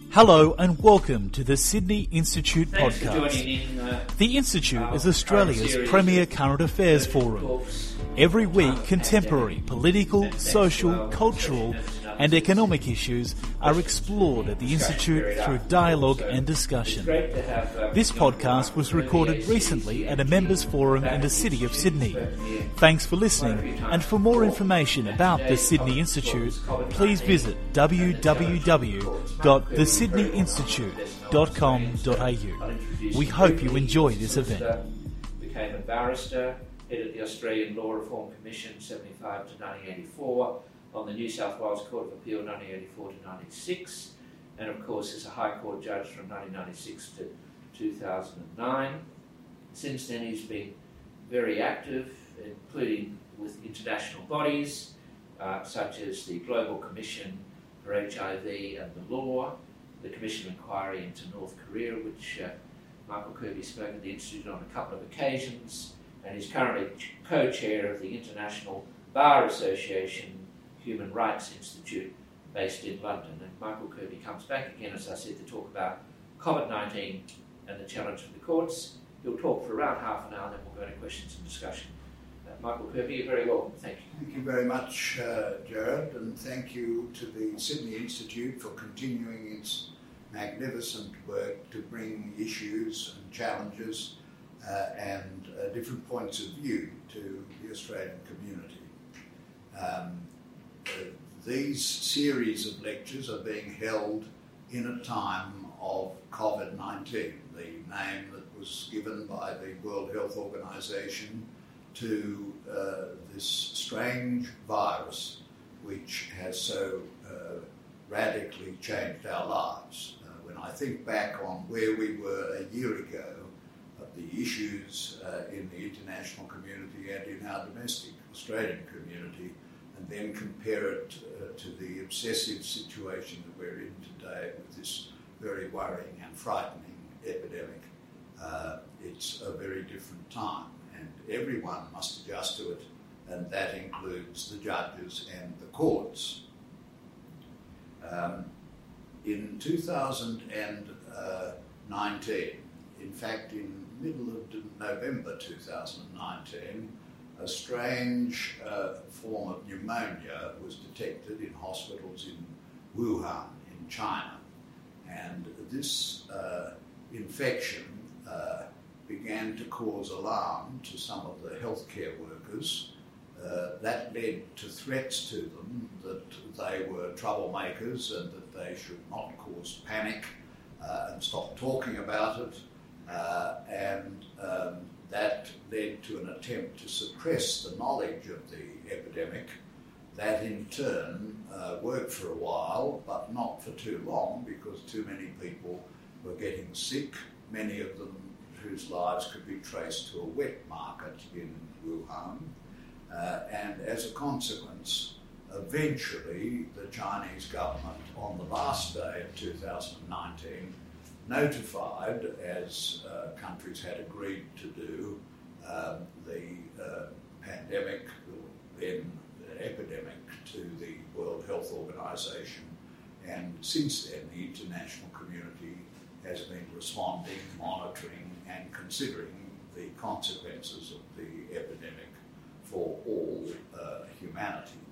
Hello and welcome to the Sydney Institute podcast. The Institute is Australia's premier current affairs forum. Every week, contemporary political, social, cultural and economic issues are explored at the Institute through dialogue and discussion. This podcast was recorded recently at a members forum in the City of Sydney. Thanks for listening, and for more information about the Sydney Institute, please visit www.thesydneyinstitute.com.au. We hope you enjoy this event. Became a barrister, headed the Australian Law Reform Commission 75 to 1984, on the New South Wales Court of Appeal 1984 to 1996, and of course is a High Court judge from 1996 to 2009. Since then he's been very active, including with international bodies such as the Global Commission for HIV and the Law, the Commission of Inquiry into North Korea, which Michael Kirby spoke at the Institute on a couple of occasions, and he's currently co-chair of the International Bar Association Human Rights Institute based in London. And Michael Kirby comes back again, as I said, to talk about COVID-19 and the challenge of the courts. He'll talk for around half an hour, and then we'll go to questions and discussion. Michael Kirby, you're very welcome. Thank you. Thank you very much, Jared, and thank you to the Sydney Institute for continuing its magnificent work to bring issues and challenges and different points of view to the Australian community. These series of lectures are being held in a time of COVID-19, the name that was given by the World Health Organization to this strange virus which has so radically changed our lives. When I think back on where we were a year ago, the issues in the international community and in our domestic Australian community, and then compare it to the obsessive situation that we're in today with this very worrying and frightening epidemic, it's a very different time, and everyone must adjust to it, and that includes the judges and the courts. In 2019, in fact in middle of November 2019, a strange form of pneumonia was detected in hospitals in Wuhan, in China. And this infection began to cause alarm to some of the healthcare workers. That led to threats to them that they were troublemakers and that they should not cause panic and stop talking about it. That led to an attempt to suppress the knowledge of the epidemic. That in turn worked for a while, but not for too long, because too many people were getting sick, many of them whose lives could be traced to a wet market in Wuhan. And as a consequence, eventually the Chinese government, on the last day of 2019, notified, as countries had agreed to do, the pandemic, then the epidemic, to the World Health Organization. And since then, the international community has been responding, monitoring, and considering the consequences of the epidemic for all humanity.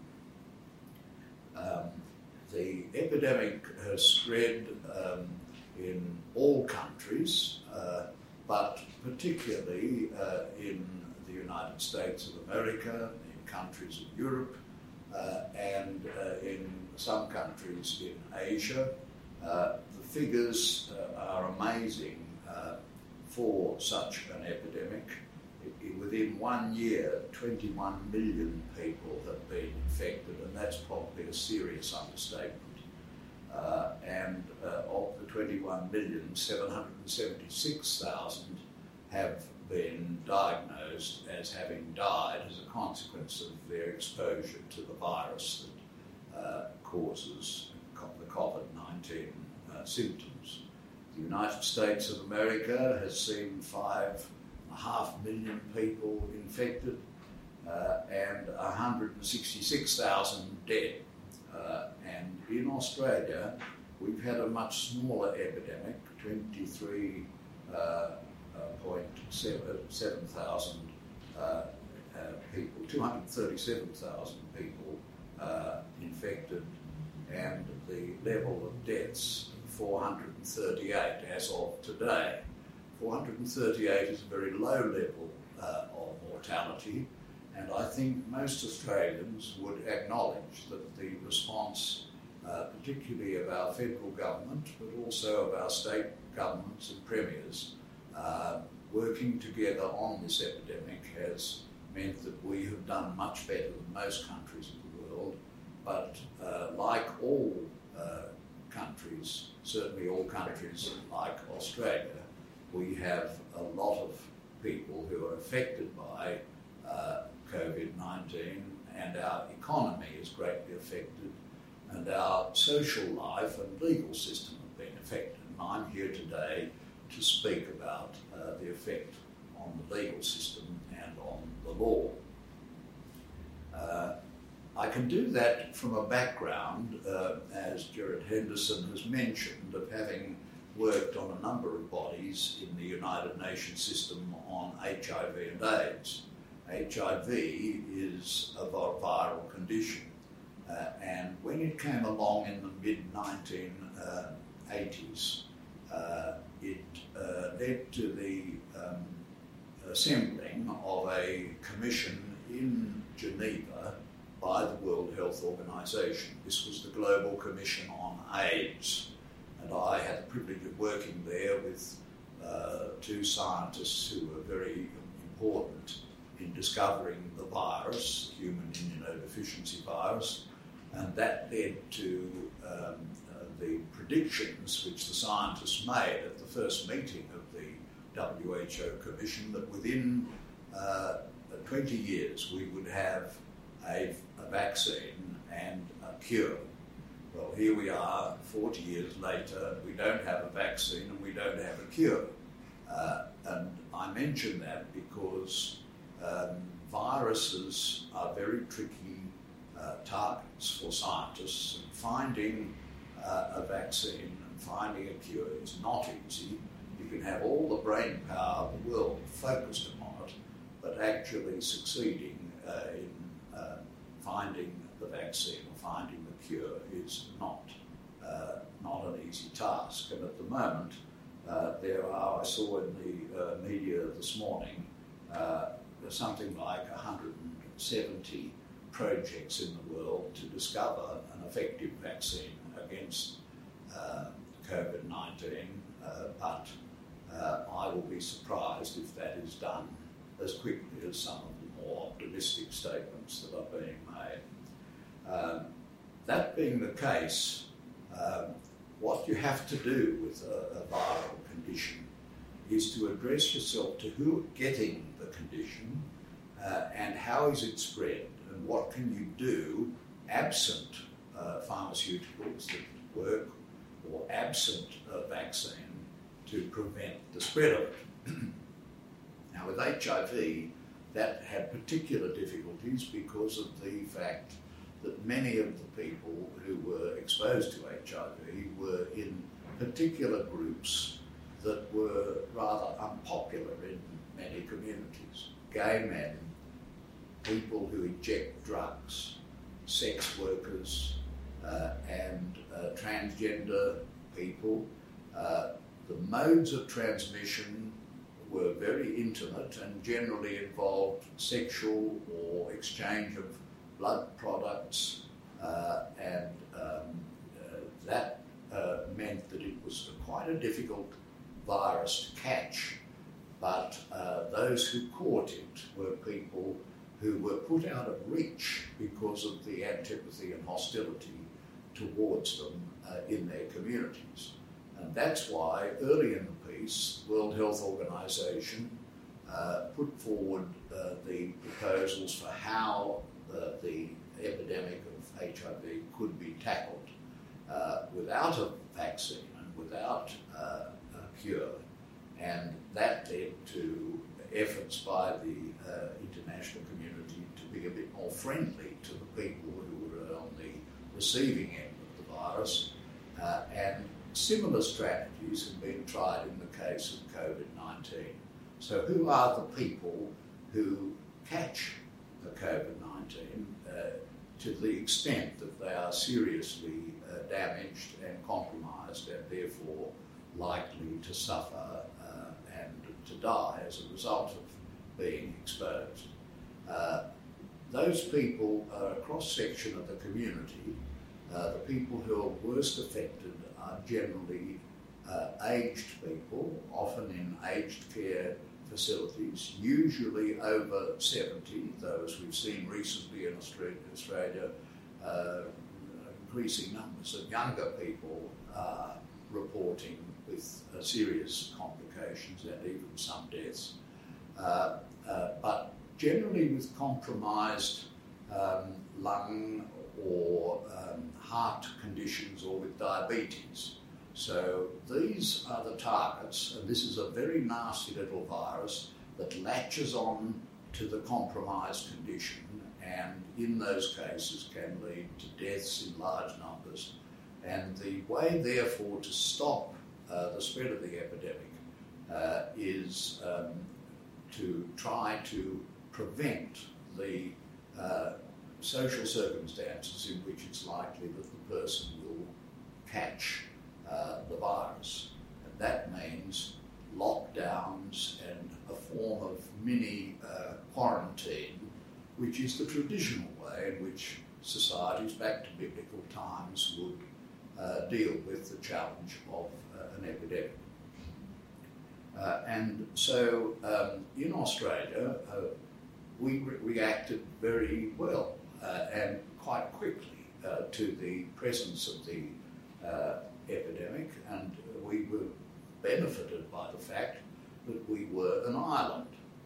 The epidemic has spread in all countries, but particularly in the United States of America, in countries of Europe, and in some countries in Asia. The figures are amazing for such an epidemic. Within 1 year, 21 million people have been infected, and that's probably a serious understatement. And of the 21 million, 776,000 have been diagnosed as having died as a consequence of their exposure to the virus that causes the COVID-19 symptoms. The United States of America has seen 5.5 million people infected and 166,000 dead. And in Australia, we've had a much smaller epidemic, 23.7 thousand people, 237,000 people infected, and the level of deaths, 438 as of today. 438 is a very low level of mortality, and I think most Australians would acknowledge that the response, particularly of our federal government, but also of our state governments and premiers, working together on this epidemic has meant that we have done much better than most countries in the world. But like all countries, certainly all countries like Australia, we have a lot of people who are affected by COVID-19, and our economy is greatly affected, and our social life and legal system have been affected. And I'm here today to speak about the effect on the legal system and on the law. I can do that from a background, as Gerard Henderson has mentioned, of having worked on a number of bodies in the United Nations system on HIV and AIDS. HIV is a viral condition, and when it came along in the mid-1980s, it led to the assembling of a commission in Geneva by the World Health Organization. This was the Global Commission on AIDS, and I had the privilege of working there with two scientists who were very important in discovering the virus, human immunodeficiency virus, and that led to the predictions which the scientists made at the first meeting of the WHO Commission that within 20 years we would have a vaccine and a cure. Well, here we are 40 years later, we don't have a vaccine and we don't have a cure. And I mention that because viruses are very tricky targets for scientists, and finding a vaccine and finding a cure is not easy. You can have all the brain power of the world focused on it, but actually succeeding in finding the vaccine or finding the cure is not an easy task. And at the moment, there are, I saw in the media this morning, there's something like 170 projects in the world to discover an effective vaccine against COVID-19, but I will be surprised if that is done as quickly as some of the more optimistic statements that are being made. That being the case, what you have to do with a viral condition is to address yourself to who is getting the condition and how is it spread, and what can you do absent pharmaceuticals that work or absent a vaccine to prevent the spread of it. Now with HIV, that had particular difficulties because of the fact that many of the people who were exposed to HIV were in particular groups that were rather unpopular in many communities. Gay men, people who inject drugs, sex workers, and transgender people. The modes of transmission were very intimate and generally involved sexual or exchange of blood products, and that meant that it was quite a difficult virus to catch. But those who caught it were people who were put out of reach because of the antipathy and hostility towards them in their communities. And that's why early in the piece, the World Health Organization put forward the proposals for how the epidemic of HIV could be tackled without a vaccine and without a cure. And that led to efforts by the international community to be a bit more friendly to the people who were on the receiving end of the virus, And similar strategies have been tried in the case of COVID-19. So who are the people who catch the COVID-19 to the extent that they are seriously damaged and compromised and therefore likely to suffer and to die as a result of being exposed? Those people are a cross-section of the community. The people who are worst affected are generally aged people, often in aged care facilities, usually over 70, those we've seen recently in Australia, increasing numbers of younger people reporting with serious complications and even some deaths. But generally with compromised lung or heart conditions or with diabetes. So these are the targets, and this is a very nasty little virus that latches on to the compromised condition and in those cases can lead to deaths in large numbers. And the way therefore to stop the spread of the epidemic is to try to prevent the social circumstances in which it's likely that the person will catch the virus. And that means lockdowns and a form of mini quarantine, which is the traditional way in which societies back to biblical times would deal with the challenge of an epidemic. And so in Australia, we reacted very well and quite quickly to the presence of the epidemic, and we were benefited by the fact that we were an island.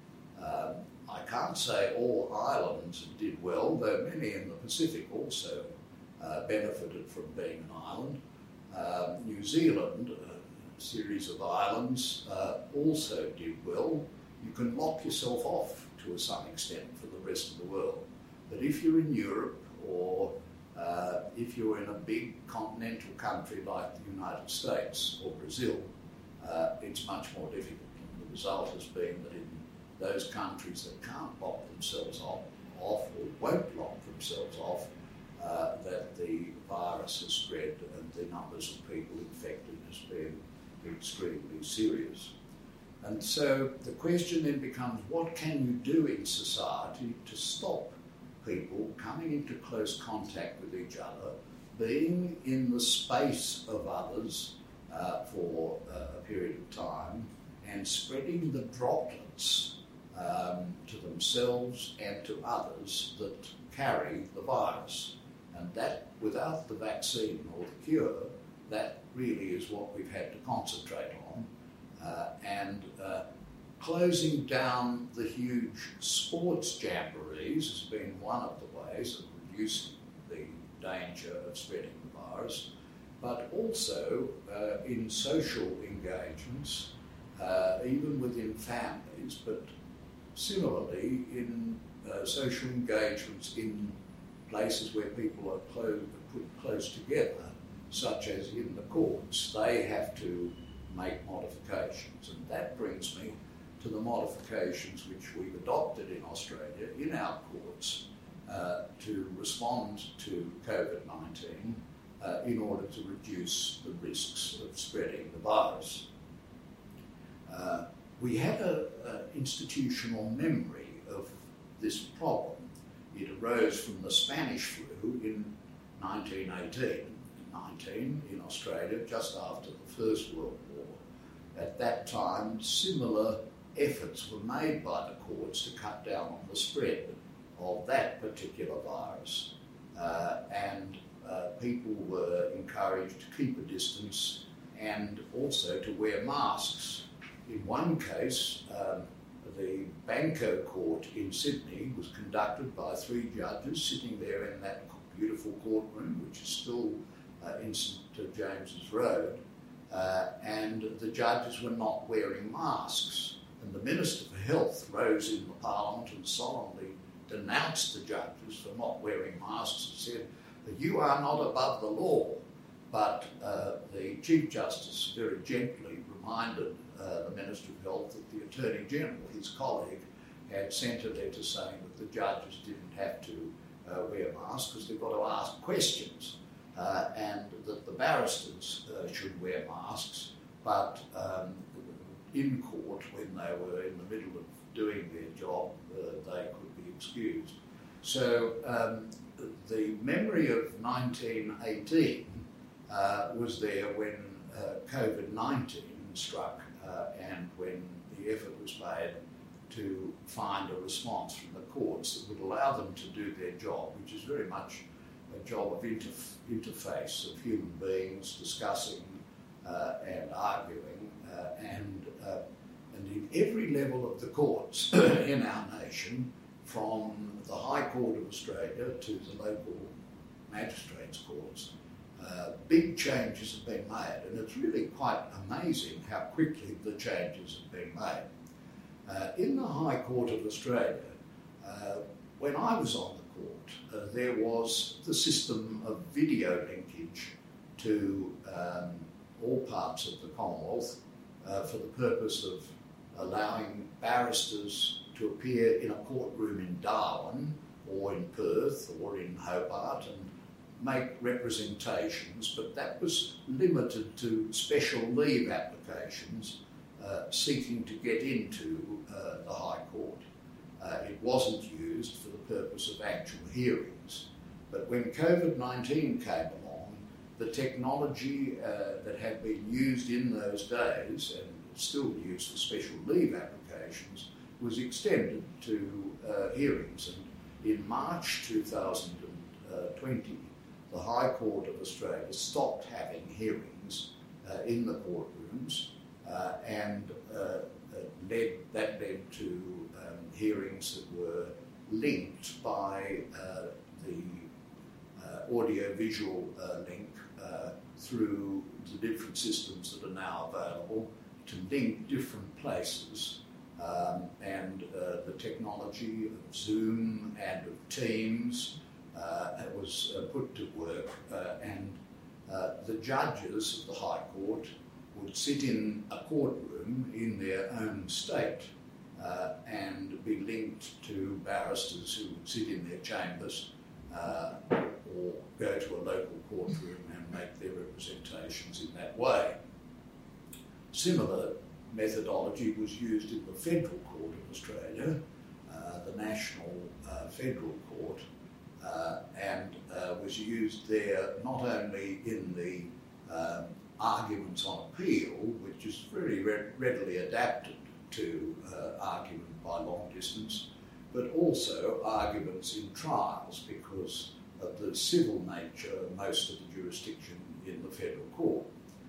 I can't say all islands did well, though many in the Pacific also benefited from being an island. New Zealand, a series of islands, also did well. You can lock yourself off to some extent for the rest of the world. But if you're in Europe or if you're in a big continental country like the United States or Brazil, it's much more difficult. And the result has been that in those countries that can't lock themselves off or won't lock themselves off, that the virus has spread and the numbers of people infected has been extremely serious. And so the question then becomes, what can you do in society to stop people coming into close contact with each other, being in the space of others for a period of time, and spreading the droplets to themselves and to others that carry the virus? And that, without the vaccine or the cure, that really is what we've had to concentrate on. And closing down the huge sports jamborees has been one of the ways of reducing the danger of spreading the virus, but also in social engagements, even within families, but similarly in social engagements in places where people are put close together, such as in the courts. They have to make modifications, and that brings me to the modifications which we've adopted in Australia in our courts to respond to COVID-19 in order to reduce the risks of spreading the virus. We had an institutional memory of this problem. It arose from the Spanish flu in 1918 in Australia, just after the First World War. At that time, similar efforts were made by the courts to cut down on the spread of that particular virus. And people were encouraged to keep a distance and also to wear masks. In one case, the Banco Court in Sydney was conducted by 3 judges sitting there in that beautiful courtroom, which is still in St James's Road, and the judges were not wearing masks. And the Minister for Health rose in the Parliament and solemnly denounced the judges for not wearing masks and said, "You are not above the law." but the Chief Justice very gently reminded the Minister of Health that the Attorney General, his colleague, had sent a letter saying that the judges didn't have to wear masks because they've got to ask questions, and that the barristers should wear masks, but in court, when they were in the middle of doing their job, they could be excused. So the memory of 1918 was there when COVID-19 struck and when the effort was made to find a response from the courts that would allow them to do their job, which is very much a job of interface of human beings discussing and arguing, and in every level of the courts in our nation, from the High Court of Australia to the local magistrates' courts, big changes have been made, and it's really quite amazing how quickly the changes have been made. In the High Court of Australia, when I was on the court, there was the system of video linkage to all parts of the Commonwealth for the purpose of allowing barristers to appear in a courtroom in Darwin or in Perth or in Hobart and make representations, but that was limited to special leave applications seeking to get into the High Court. It wasn't used for the purpose of actual hearings. But when COVID-19 came along, the technology that had been used in those days and still used for special leave applications was extended to hearings. And in March 2020, the High Court of Australia stopped having hearings in the courtrooms, and that led to hearings that were linked by the audio-visual link through the different systems that are now available to link different places, and the technology of Zoom and of Teams was put to work, and the judges of the High Court would sit in a courtroom in their own state and be linked to barristers who would sit in their chambers or go to a local courtroom and make their representations in that way. Similar methodology was used in the Federal Court of Australia, the National Federal Court, and was used there not only in the arguments on appeal, which is very readily adapted to argument by long distance, but also arguments in trials because of the civil nature of most of the jurisdiction in the Federal Court.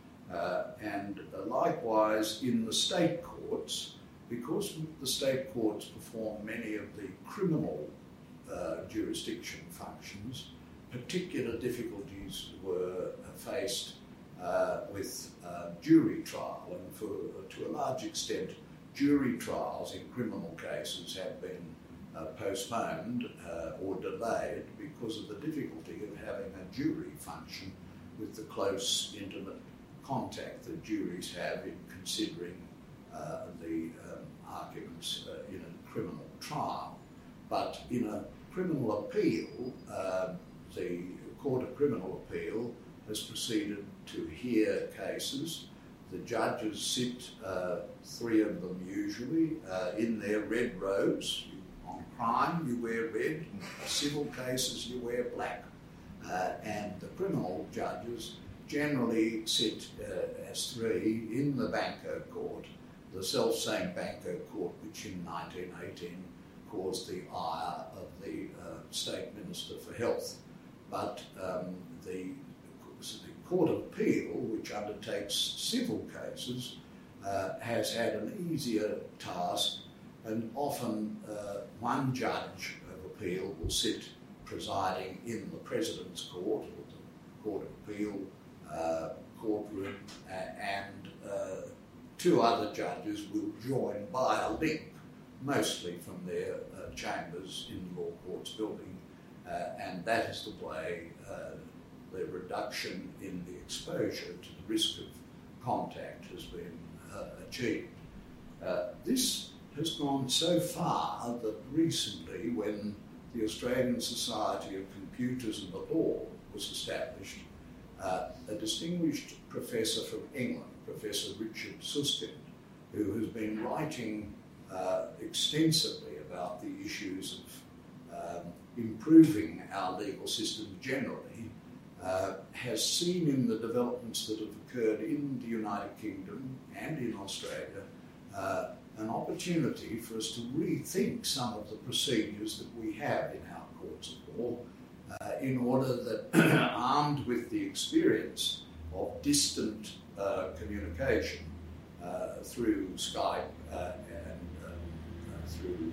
And likewise in the state courts, because the state courts perform many of the criminal jurisdiction functions, particular difficulties were faced with jury trial, and to a large extent jury trials in criminal cases have been postponed or delayed because of the difficulty of having a jury function with the close, intimate contact that juries have in considering the arguments in a criminal trial. But in a criminal appeal, the Court of Criminal Appeal has proceeded to hear cases. The judges sit, three of them usually, in their red robes. On crime, you wear red. Civil cases, you wear black. And the criminal judges generally sit as three in the Banco Court, the self-same Banco Court which in 1918 caused the ire of the State Minister for Health. But the Court of Appeal, which undertakes civil cases, has had an easier task, and often one judge of appeal will sit presiding in the President's Court, or the Court of Appeal courtroom, and two other judges will join by a link, mostly from their chambers in the Law Courts building, and that is the way the reduction in the exposure to the risk of contact has been achieved. This has gone so far that recently, when the Australian Society of Computers and the Law was established, a distinguished professor from England, Professor Richard Susskind, who has been writing extensively about the issues of improving our legal system generally, has seen in the developments that have occurred in the United Kingdom and in Australia an opportunity for us to rethink some of the procedures that we have in our courts of law in order that, armed with the experience of distant communication through Skype and through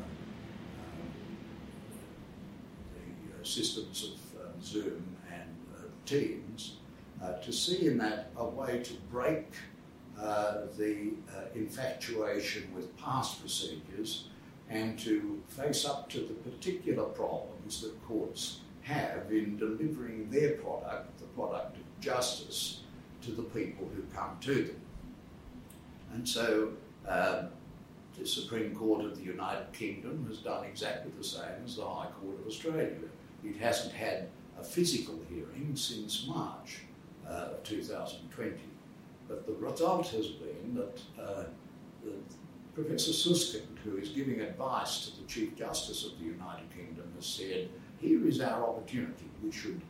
the systems of Zoom and Teams, to see in that a way to break the infatuation with past procedures and to face up to the particular problems that courts have in delivering their product, the product of justice, to the people who come to them. And so the Supreme Court of the United Kingdom has done exactly the same as the High Court of Australia. It hasn't had a physical hearing since March of 2020. But the result has been that Professor Susskind, who is giving advice to the Chief Justice of the United Kingdom, has said, here is our opportunity. We should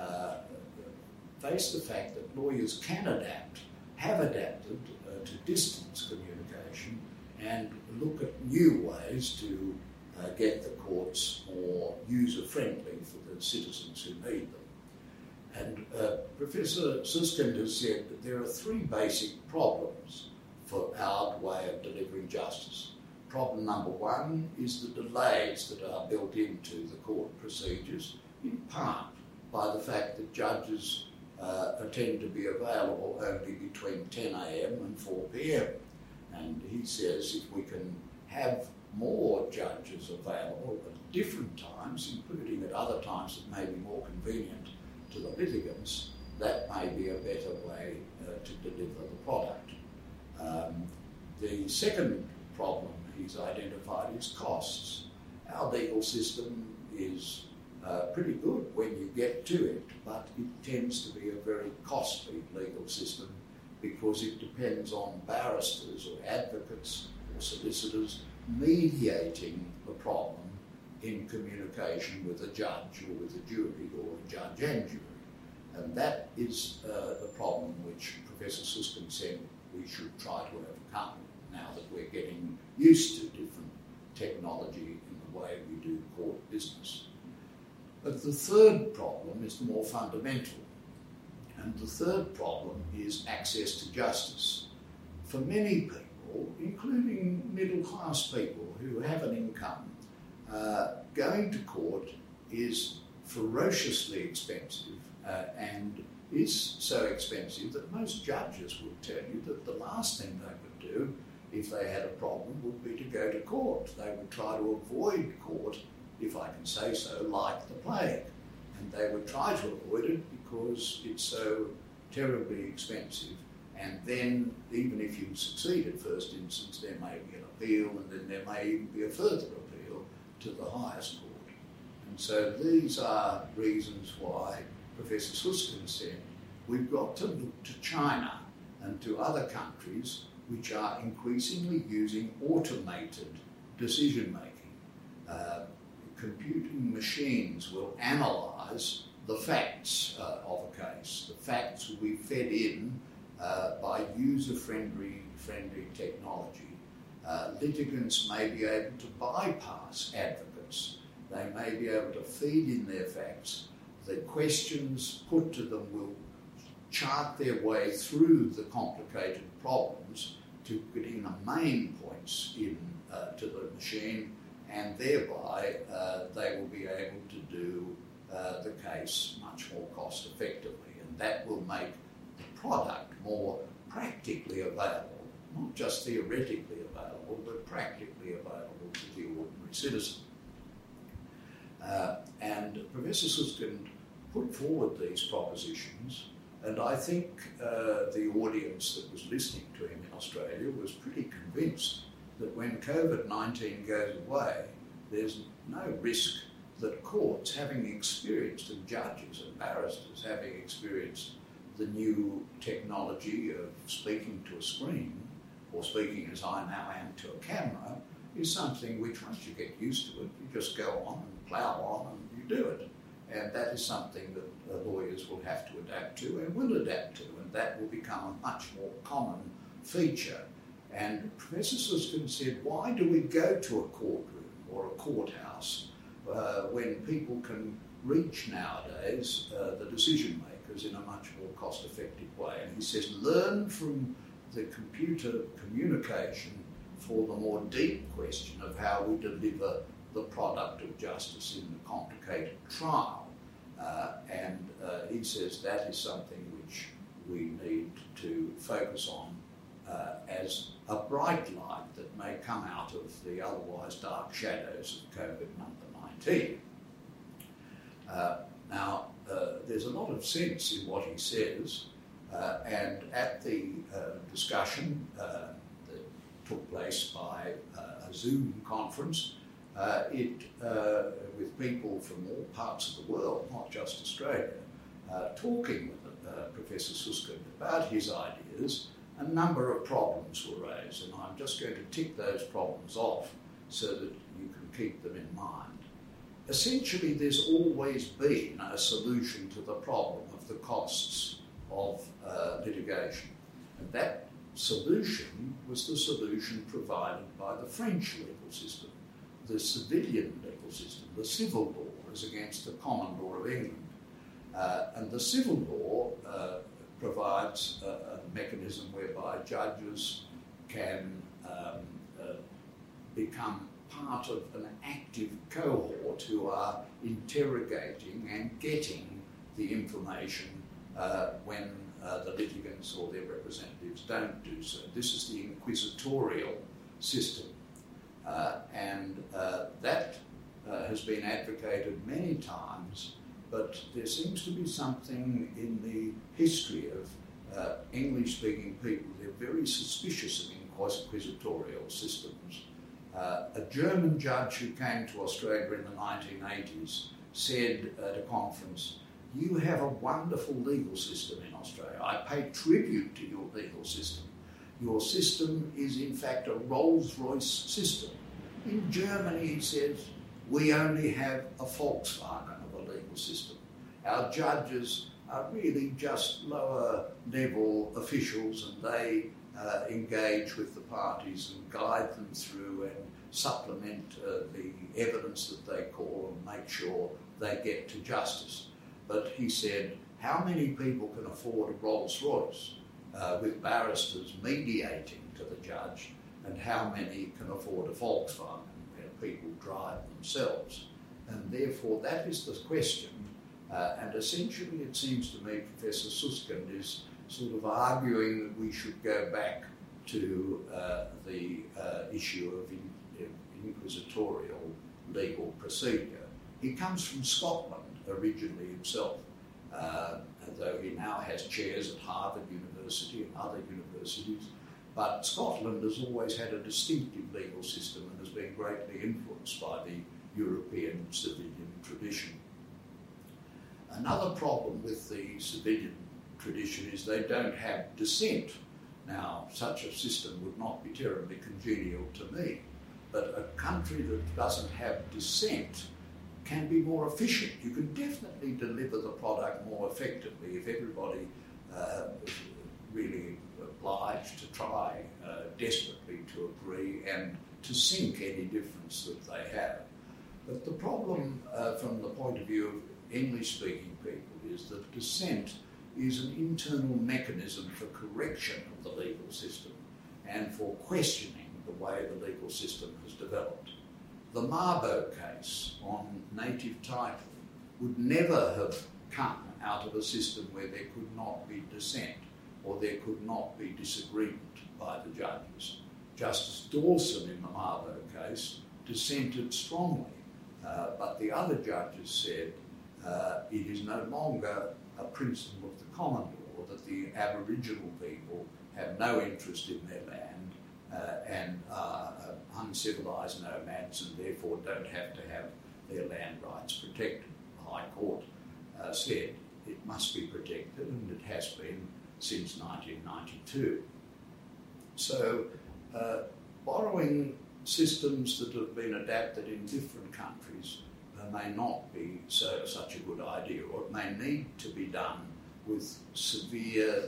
face the fact that lawyers can adapt, have adapted to distance communication, and look at new ways to get the courts more user-friendly for the citizens who need them. And Professor Susskind has said that there are three basic problems for our way of delivering justice. Problem number one is the delays that are built into the court procedures, in part by the fact that judges tend to be available only between 10 a.m. and 4 p.m. And he says if we can have more judges available at different times, including at other times that may be more convenient to the litigants, that may be a better way to deliver the product. The second problem he's identified is costs. Our legal system is pretty good when you get to it, but it tends to be a very costly legal system because it depends on barristers or advocates or solicitors mediating the problem in communication with a judge or with a jury or a judge and jury. And that is the problem which Professor Susskind said we should try to overcome now that we're getting used to different technology in the way we do court business. But the third problem is the more fundamental. And the third problem is access to justice. For many people, including middle-class people who have an income, going to court is ferociously expensive and is so expensive that most judges would tell you that the last thing they would do if they had a problem would be to go to court. They would try to avoid court, if I can say so, like the plague. And they would try to avoid it because it's so terribly expensive. And then, even if you succeed at first instance, there may be an appeal, and then there may even be a further appeal to the highest court. And so these are reasons why Professor Susskind said we've got to look to China and to other countries which are increasingly using automated decision-making. Computing machines will analyse the facts of a case. The facts will be fed in by user-friendly technology. Litigants may be able to bypass advocates. They may be able to feed in their facts. The questions put to them will chart their way through the complicated problems to put in the main points to the machine, and thereby they will be able to do the case much more cost effectively, and that will make the product more practically available, not just theoretically available, but practically available to the ordinary citizen. And Professor Susskind put forward these propositions, and I think the audience that was listening to him in Australia was pretty convinced that when COVID-19 goes away, there's no risk that courts, having experienced, and judges and barristers having experienced the new technology of speaking to a screen, or speaking as I now am to a camera, is something which once you get used to it, you just go on and plough on and you do it. And that is something that lawyers will have to adapt to and will adapt to, and that will become a much more common feature. And Professor Susskind said, why do we go to a courtroom or a courthouse when people can reach nowadays the decision makers in a much more cost-effective way? And he says, learn from the computer communication for the more deep question of how we deliver the product of justice in the complicated trial. And he says that is something which we need to focus on as a bright light that may come out of the otherwise dark shadows of COVID-19. Now, there's a lot of sense in what he says, and at the discussion that took place by a Zoom conference, with people from all parts of the world, not just Australia, talking with Professor Susskind about his ideas, a number of problems were raised, and I'm just going to tick those problems off so that you can keep them in mind. Essentially, there's always been a solution to the problem of the costs of litigation, and that solution was the solution provided by the French legal system, the civilian legal system, the civil law as against the common law of England. And the civil law provides a mechanism whereby judges can become part of an active cohort who are interrogating and getting the information when the litigants or their representatives don't do so. This is the inquisitorial system. And that has been advocated many times, but there seems to be something in the history of English-speaking people. They're very suspicious of inquisitorial systems. A German judge who came to Australia in the 1980s said at a conference, "You have a wonderful legal system in Australia. I pay tribute to your legal system. Your system is in fact a Rolls-Royce system. In Germany," he says, "we only have a Volkswagen of a legal system. Our judges are really just lower level officials, and they engage with the parties and guide them through and supplement the evidence that they call and make sure they get to justice." But he said, how many people can afford a Rolls-Royce with barristers mediating to the judge, and how many can afford a Volkswagen where people drive themselves? And therefore that is the question, and essentially it seems to me Professor Susskind is sort of arguing that we should go back to the issue of inquisitorial legal procedure. He comes from Scotland originally himself, though he now has chairs at Harvard University and other universities. But Scotland has always had a distinctive legal system and has been greatly influenced by the European civilian tradition. Another problem with the civilian tradition is they don't have dissent. Now, such a system would not be terribly congenial to me, but a country that doesn't have dissent can be more efficient. You can definitely deliver the product more effectively if everybody is really obliged to try desperately to agree and to sink any difference that they have. But the problem from the point of view of English-speaking people is that dissent is an internal mechanism for correction of the legal system and for questioning the way the legal system has developed. The Mabo case on native title would never have come out of a system where there could not be dissent or there could not be disagreement by the judges. Justice Dawson in the Mabo case dissented strongly, but the other judges said it is no longer a principle of the common law that the Aboriginal people have no interest in their land and are uncivilised nomads and therefore don't have to have their land rights protected. The High Court said it must be protected, and it has been since 1992. So borrowing systems that have been adapted in different countries may not be such a good idea, or it may need to be done with severe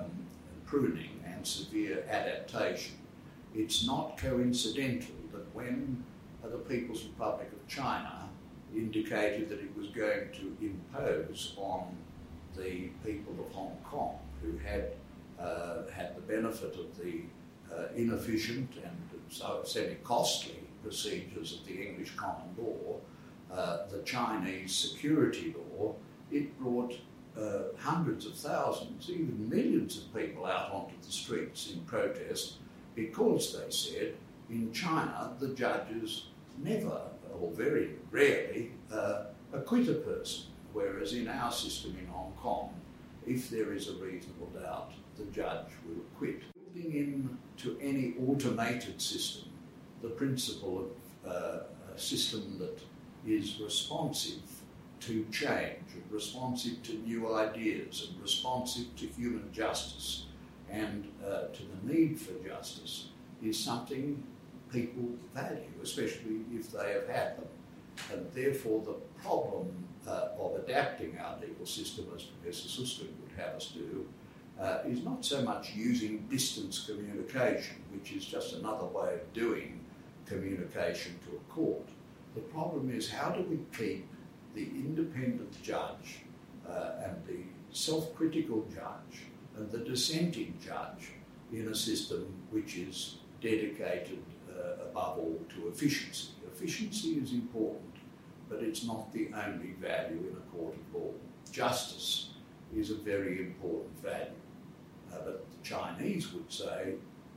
pruning and severe adaptation. It's not coincidental that when the People's Republic of China indicated that it was going to impose on the people of Hong Kong, who had had the benefit of the inefficient and semi-costly procedures of the English common law, the Chinese security law, it brought hundreds of thousands, even millions of people out onto the streets in protest because, they said, in China the judges never, or very rarely, acquit a person, whereas in our system in Hong Kong, if there is a reasonable doubt, the judge will acquit. Building into any automated system the principle of a system that is responsive to change, and responsive to new ideas, and responsive to human justice and to the need for justice is something people value, especially if they have had them. And therefore the problem of adapting our legal system, as Professor Susskind would have us do, is not so much using distance communication, which is just another way of doing communication to a court. The problem is, how do we keep the independent judge and the self-critical judge and the dissenting judge in a system which is dedicated above all to efficiency. Efficiency is important, but it's not the only value in a court of law. Justice is a very important value. But the Chinese would say,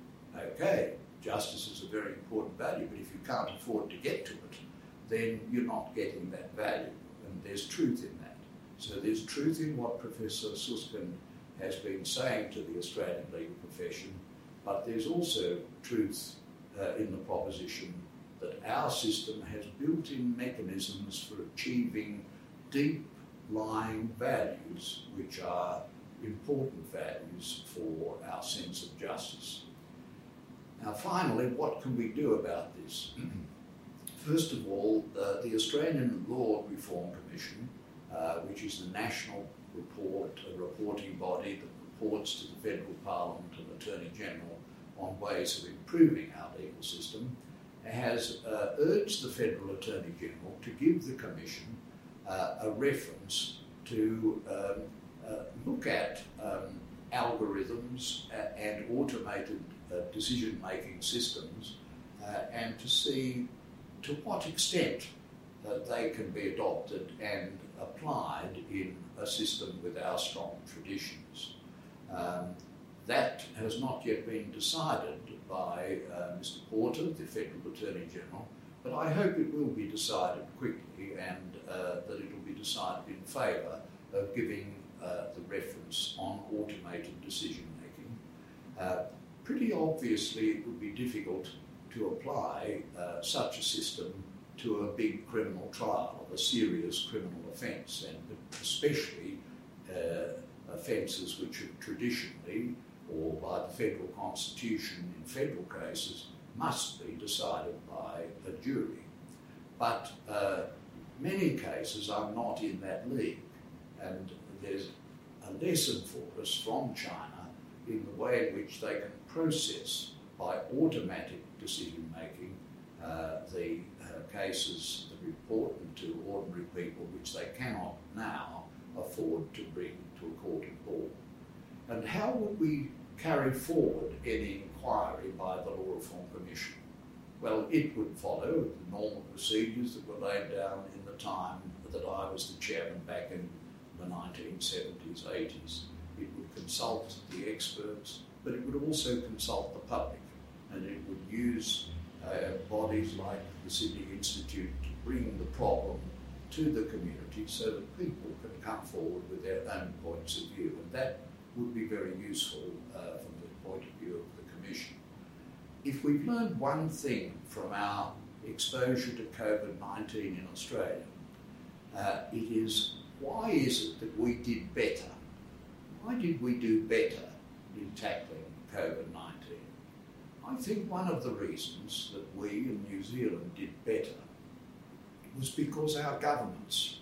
okay, justice is a very important value, but if you can't afford to get to it, then you're not getting that value. And there's truth in that. So there's truth in what Professor Susskind has been saying to the Australian legal profession, but there's also truth in the proposition that our system has built-in mechanisms for achieving deep-lying values, which are important values for our sense of justice. Now, finally, what can we do about this? First of all, the Australian Law Reform Commission, which is the national reporting body that reports to the Federal Parliament and Attorney General on ways of improving our legal system, has urged the Federal Attorney General to give the Commission a reference to look at algorithms and automated decision-making systems and to see to what extent they can be adopted and applied in a system with our strong traditions. That has not yet been decided by Mr. Porter, the Federal Attorney General, but I hope it will be decided quickly and that it will be decided in favour of giving the reference on automated decision-making. Pretty obviously it would be difficult to apply such a system to a big criminal trial of a serious criminal offence, and especially offences which have traditionally, or by the federal constitution in federal cases, must be decided by a jury. But many cases are not in that league, and there's a lesson for us from China in the way in which they can process by automatic decision-making the cases that are important to ordinary people which they cannot now afford to bring to a court of law. And how would we carry forward any inquiry by the Law Reform Commission? Well, it would follow the normal procedures that were laid down in the time that I was the chairman back in the 1970s, 80s. It would consult the experts, but it would also consult the public, and it would use bodies like the Sydney Institute to bring the problem to the community so that people can come forward with their own points of view, and that would be very useful from the point of view of the Commission. If we've learned one thing from our exposure to COVID-19 in Australia, it is, why is it that we did better? Why did we do better in tackling COVID-19? I think one of the reasons that we in New Zealand did better was because our governments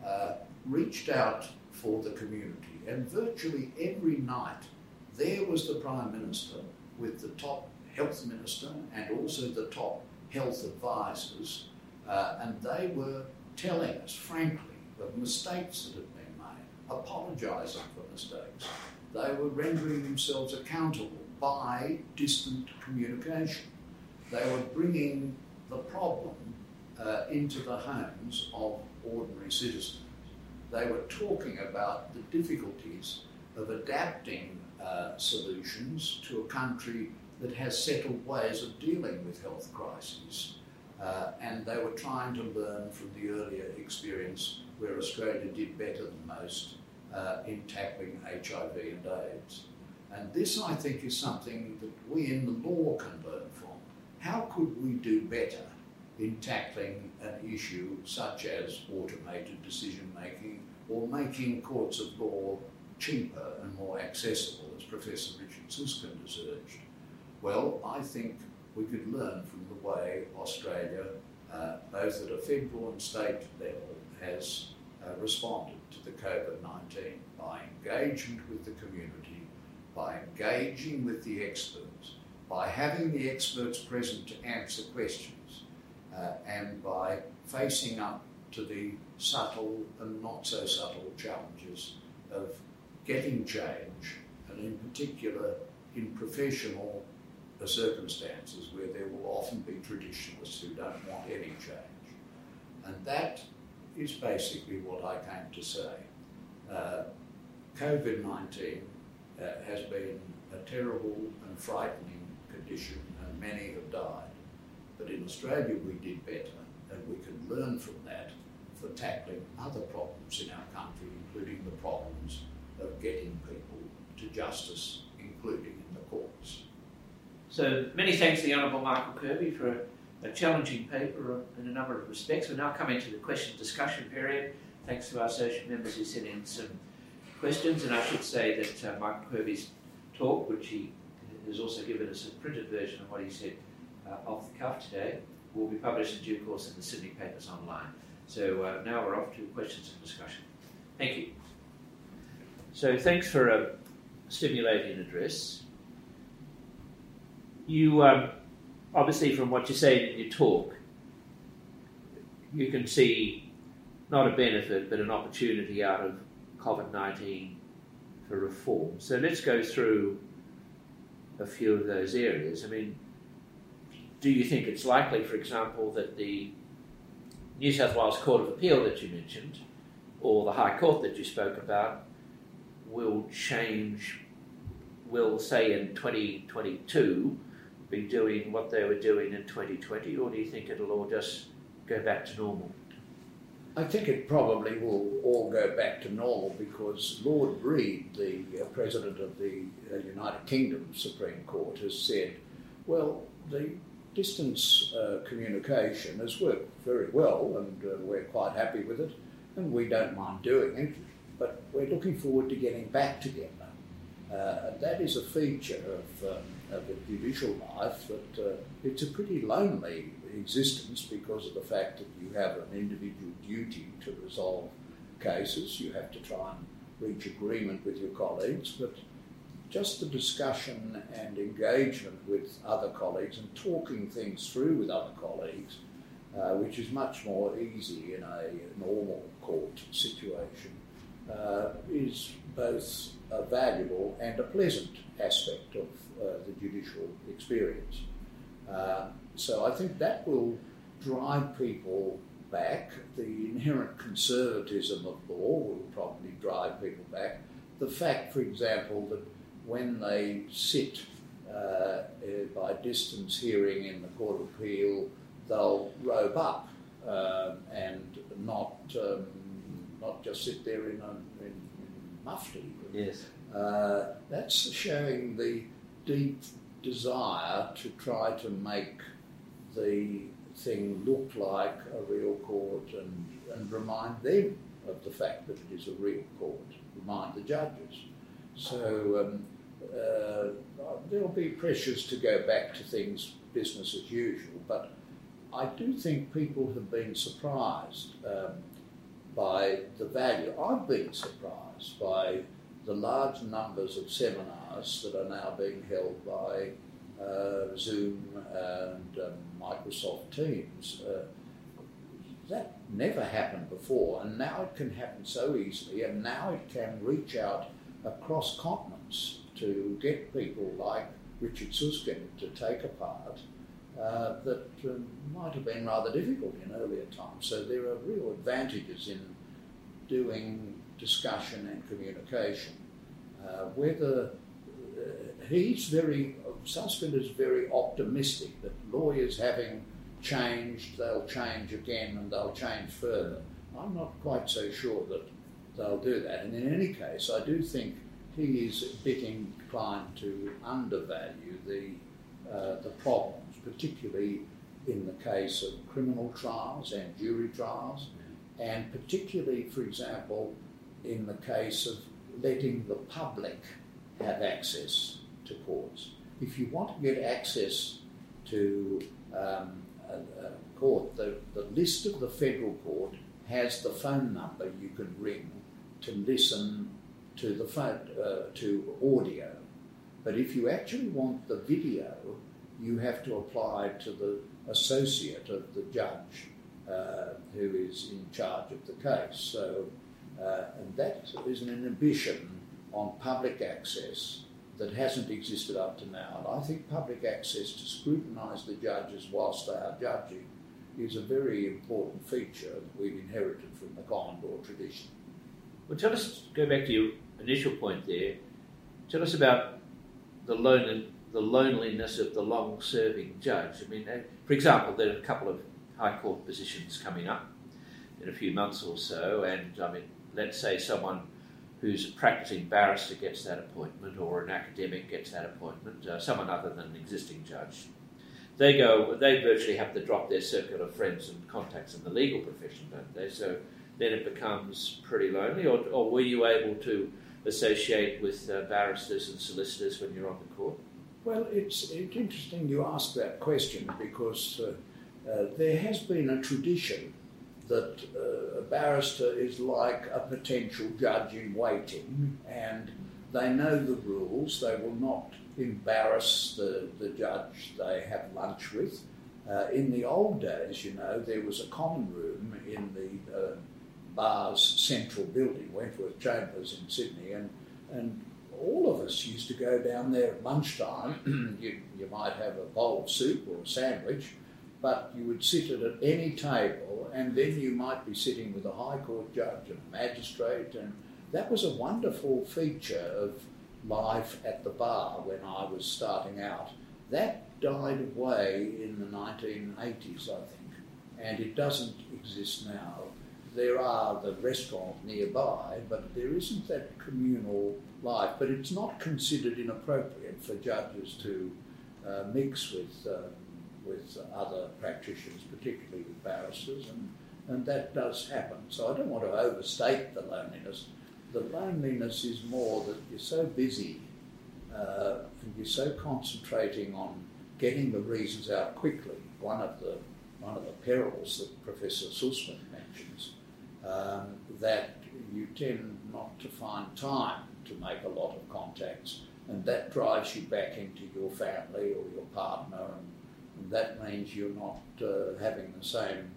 reached out for the community, and virtually every night there was the Prime Minister with the top Health Minister and also the top health advisors, and they were telling us, frankly, of mistakes that had been made, apologising for mistakes. They were rendering themselves accountable by distant communication. They were bringing the problem into the homes of ordinary citizens. They were talking about the difficulties of adapting solutions to a country that has settled ways of dealing with health crises. And they were trying to learn from the earlier experience where Australia did better than most in tackling HIV and AIDS. And this, I think, is something that we in the law can learn from. How could we do better in tackling an issue such as automated decision-making or making courts of law cheaper and more accessible, as Professor Richard Susskind has urged? Well, I think we could learn from the way Australia, both at a federal and state level, has responded to the COVID-19 by engagement with the community, by engaging with the experts, by having the experts present to answer questions, and by facing up to the subtle and not so subtle challenges of getting change, and in particular in professional circumstances where there will often be traditionalists who don't want any change. And that is basically what I came to say. COVID-19 has been a terrible and frightening condition, and many have died. But in Australia we did better, and we can learn from that for tackling other problems in our country, including the problems of getting people to justice, including in the courts. So many thanks to the Honourable Michael Kirby for a challenging paper in a number of respects. We're now coming to the question discussion period. Thanks to our associate members who sent in some questions, and I should say that Michael Kirby's talk, which he has also given us a printed version of what he said off the cuff today, will be published in due course in the Sydney Papers online. So now we're off to questions and discussion. Thank you. So thanks for a stimulating address. You, obviously from what you say in your talk, you can see not a benefit but an opportunity out of COVID-19 for reform. So let's go through a few of those areas. I mean, do you think it's likely, for example, that the New South Wales Court of Appeal that you mentioned, or the High Court that you spoke about, will change, will say in 2022 be doing what they were doing in 2020, or do you think it'll all just go back to normal? I think it probably will all go back to normal because Lord Reid, the President of the United Kingdom Supreme Court, has said, well, the distance communication has worked very well and we're quite happy with it and we don't mind doing it, but we're looking forward to getting back together. That is a feature of the judicial life that it's a pretty lonely existence because of the fact that you have an individual duty to resolve cases. You have to try and reach agreement with your colleagues, but just the discussion and engagement with other colleagues and talking things through with other colleagues, which is much more easy in a normal court situation, is both a valuable and a pleasant aspect of the judicial experience. So I think that will drive people back. The inherent conservatism of law will probably drive people back. The fact, for example, that when they sit by distance hearing in the Court of Appeal, they'll rope up and not just sit there in mufti. Yes. That's showing the deep desire to try to make the thing look like a real court and remind them of the fact that it is a real court, remind the judges. So there'll be pressures to go back to things business as usual, but I do think people have been surprised by the value. I've been surprised by the large numbers of seminars that are now being held by Zoom and Microsoft Teams. That never happened before, and now it can happen so easily, and now it can reach out across continents to get people like Richard Susskind to take a part that might have been rather difficult in earlier times. So there are real advantages in doing discussion and communication. Whether Susskind is very optimistic that lawyers having changed, they'll change again and they'll change further. I'm not quite so sure that they'll do that. And in any case, I do think he is a bit inclined to undervalue the problems, particularly in the case of criminal trials and jury trials, and particularly, for example, in the case of letting the public have access to courts. If you want to get access to a court, the list of the federal court has the phone number you can ring to listen to the phone, to audio. But if you actually want the video, you have to apply to the associate of the judge who is in charge of the case. So, and that is an inhibition on public access that hasn't existed up to now. And I think public access to scrutinise the judges whilst they are judging is a very important feature that we've inherited from the common law tradition. Well, tell us, go back to your initial point there, tell us about the loneliness of the long-serving judge. I mean, for example, there are a couple of High Court positions coming up in a few months or so, and I mean, let's say someone who's a practicing barrister gets that appointment, or an academic gets that appointment, someone other than an existing judge. They virtually have to drop their circle of friends and contacts in the legal profession, don't they? So then it becomes pretty lonely, or were you able to associate with barristers and solicitors when you're on the court? Well, it's interesting you ask that question, because there has been a tradition that a barrister is like a potential judge in waiting, and they know the rules. They will not embarrass the judge they have lunch with. In the old days, you know, there was a common room in the bar's central building, Wentworth Chambers in Sydney, and all of us used to go down there at lunchtime. You might have a bowl of soup or a sandwich, but you would sit at any table, and then you might be sitting with a High Court judge and a magistrate, and that was a wonderful feature of life at the bar when I was starting out. That died away in the 1980s, I think, and it doesn't exist now. There are the restaurants nearby, but there isn't that communal life. But it's not considered inappropriate for judges to mix with other practitioners, particularly with barristers, and that does happen. So I don't want to overstate the loneliness. The loneliness is more that you're so busy and you're so concentrating on getting the reasons out quickly. One of the perils that Professor Sussman mentions, that you tend not to find time to make a lot of contacts, and that drives you back into your family or your partner, and that means you're not having the same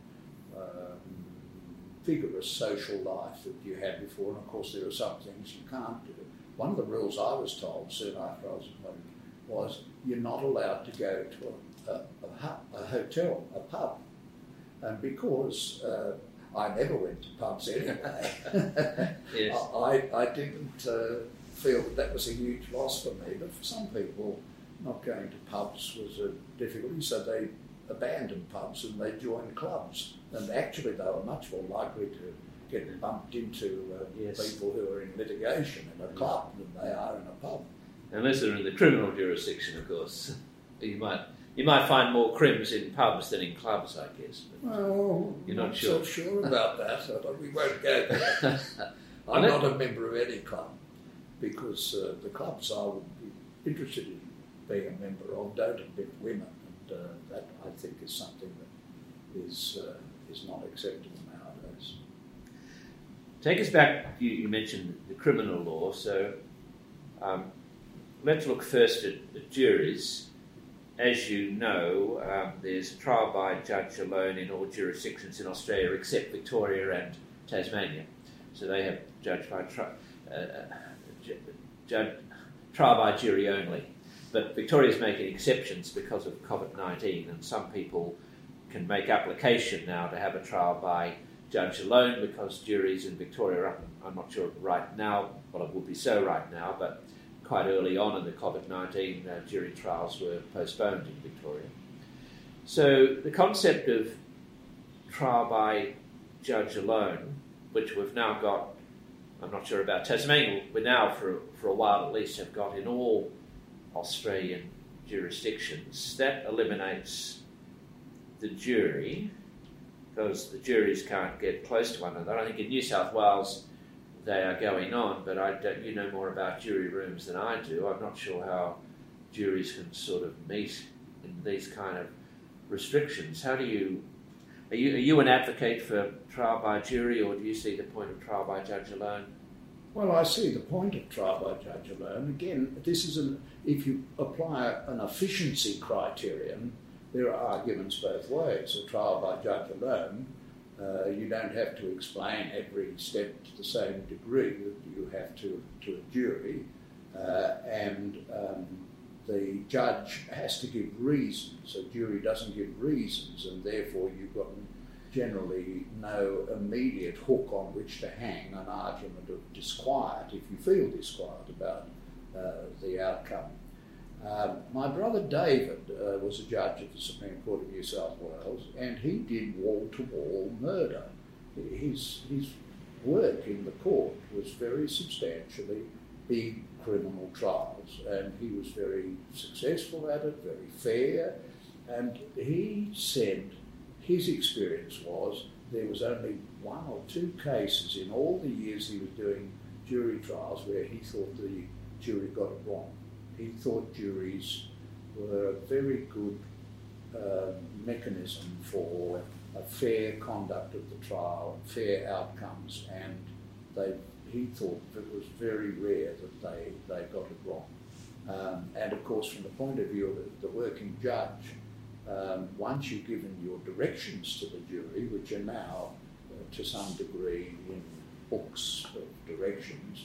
vigorous social life that you had before. And of course there are some things you can't do. One of the rules I was told soon after I was appointed was you're not allowed to go to a hotel, a pub. And because I never went to pubs anyway, Yes. I didn't feel that was a huge loss for me. But for some people, not going to pubs was a difficulty, so they abandon pubs and they join clubs. And actually they were much more likely to get bumped into people who are in litigation in a club than they are in a pub. Unless they're in the criminal jurisdiction, of course. You might find more crims in pubs than in clubs, I guess. Well, you're not so sure about that. We won't go there. I'm not a member of any club because the clubs I would be interested in being a member of don't admit women, and that I think is something that is not acceptable nowadays. Take us back. You mentioned the criminal law, so let's look first at juries. As you know, there's a trial by judge alone in all jurisdictions in Australia except Victoria and Tasmania. So they have trial by jury only. But Victoria's making exceptions because of COVID-19, and some people can make application now to have a trial by judge alone because juries in Victoria are up, I'm not sure right now, well it would be so right now, but quite early on in the COVID-19 jury trials were postponed in Victoria. So the concept of trial by judge alone, which we've now got, I'm not sure about Tasmania, we now for a while at least have got in all Australian jurisdictions, that eliminates the jury because the juries can't get close to one another. I think in New South Wales they are going on, but you know more about jury rooms than I do. I'm not sure how juries can sort of meet in these kind of restrictions. Are you an advocate for trial by jury, or do you see the point of trial by judge alone? Well, I see the point of trial by judge alone. Again, if you apply an efficiency criterion, there are arguments both ways. A trial by judge alone, you don't have to explain every step to the same degree that you have to a jury, and the judge has to give reasons. A jury doesn't give reasons, and therefore you've got generally no immediate hook on which to hang an argument of disquiet if you feel disquiet about the outcome. My brother David was a judge at the Supreme Court of New South Wales, and he did wall-to-wall murder. His work in the court was very substantially big criminal trials, and he was very successful at it, very fair, and he said his experience was there was only one or two cases in all the years he was doing jury trials where he thought the jury got it wrong. He thought juries were a very good mechanism for a fair conduct of the trial, fair outcomes, and he thought it was very rare that they got it wrong. And of course, from the point of view of the working judge, once you've given your directions to the jury, which are now to some degree in books of directions,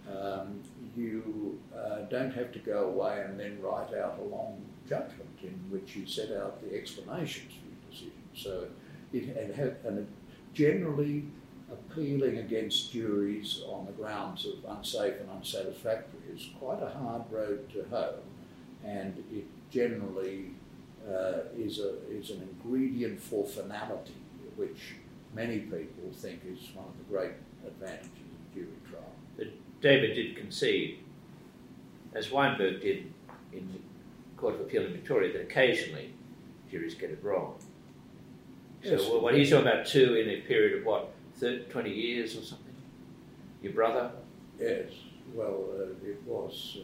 you don't have to go away and then write out a long judgment in which you set out the explanations for your decision. So and generally appealing against juries on the grounds of unsafe and unsatisfactory is quite a hard road to hoe, and it generally is an ingredient for finality, which many people think is one of the great advantages of jury trial. But David did concede, as Weinberg did in the Court of Appeal in Victoria, that occasionally juries get it wrong. Yes, so what he's talking about, two in a period of 20 years or something? Your brother? Yes, well, it was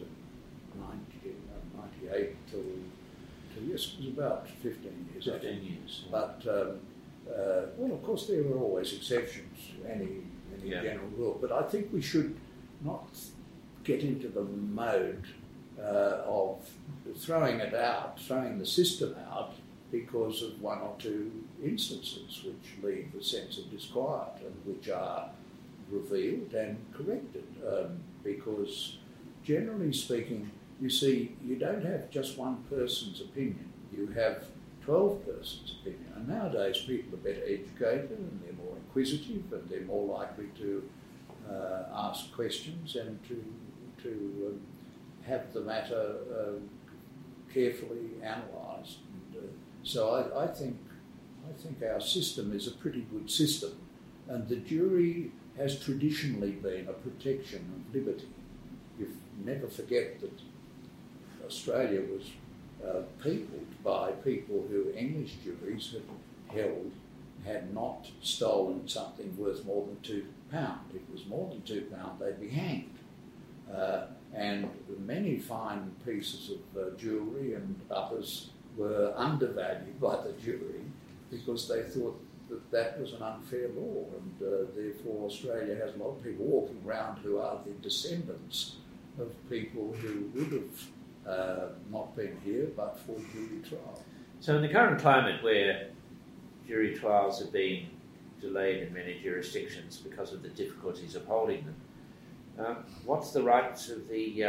98 till yes, it was about 15 years. 15 years. But, well, of course, there were always exceptions to any general rule, but I think we should not get into the mode of throwing it out, throwing the system out because of one or two instances which leave a sense of disquiet and which are revealed and corrected. Because generally speaking, you see, you don't have just one person's opinion. You have 12 persons' opinion. And nowadays people are better educated and they're more inquisitive and they're more likely to ask questions and to have the matter carefully analysed. So I think our system is a pretty good system, and the jury has traditionally been a protection of liberty. You never forget that Australia was peopled by people who English juries had held had not stolen something worth more than £2. If it was more than £2, they'd be hanged. And many fine pieces of jewellery and others were undervalued by the jury because they thought that was an unfair law, and therefore Australia has a lot of people walking around who are the descendants of people who would have not been here but for jury trial. So in the current climate where jury trials have been delayed in many jurisdictions because of the difficulties of holding them, what's the rights of the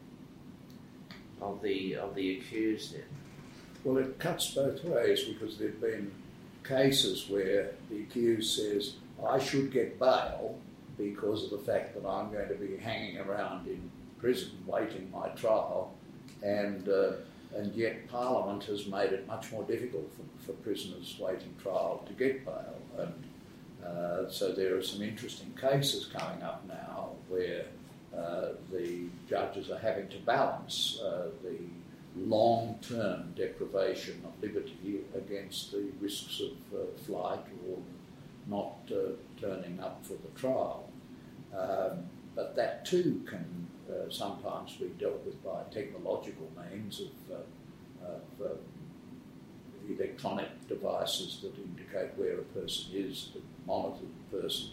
accused then? Well, it cuts both ways, because there have been cases where the accused says, I should get bail because of the fact that I'm going to be hanging around in prison waiting my trial, and yet Parliament has made it much more difficult for prisoners waiting trial to get bail. And so there are some interesting cases coming up now where the judges are having to balance the long-term deprivation of liberty against the risks of flight or not turning up for the trial. But that too can sometimes be dealt with by technological means of electronic devices that indicate where a person is, that monitor the person.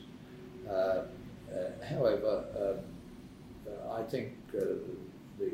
However, I think the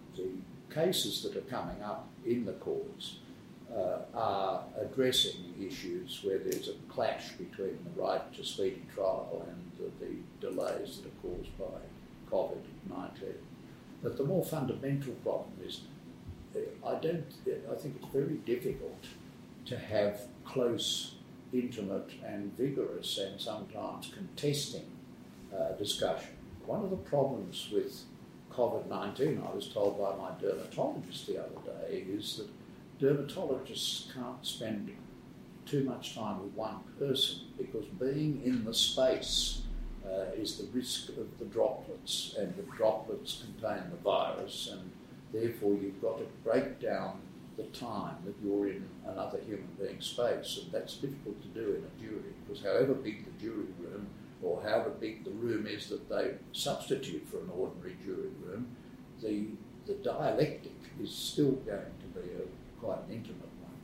cases that are coming up in the courts are addressing issues where there's a clash between the right to speedy trial and the delays that are caused by COVID-19. But the more fundamental problem is I think it's very difficult to have close, intimate and vigorous and sometimes contesting discussion. One of the problems with COVID-19, I was told by my dermatologist the other day, is that dermatologists can't spend too much time with one person because being in the space is the risk of the droplets, and the droplets contain the virus, and therefore you've got to break down the time that you're in another human being's space, and that's difficult to do in a jury, because however big the jury room or however big the room is that they substitute for an ordinary jury room, the dialectic is still going to be quite an intimate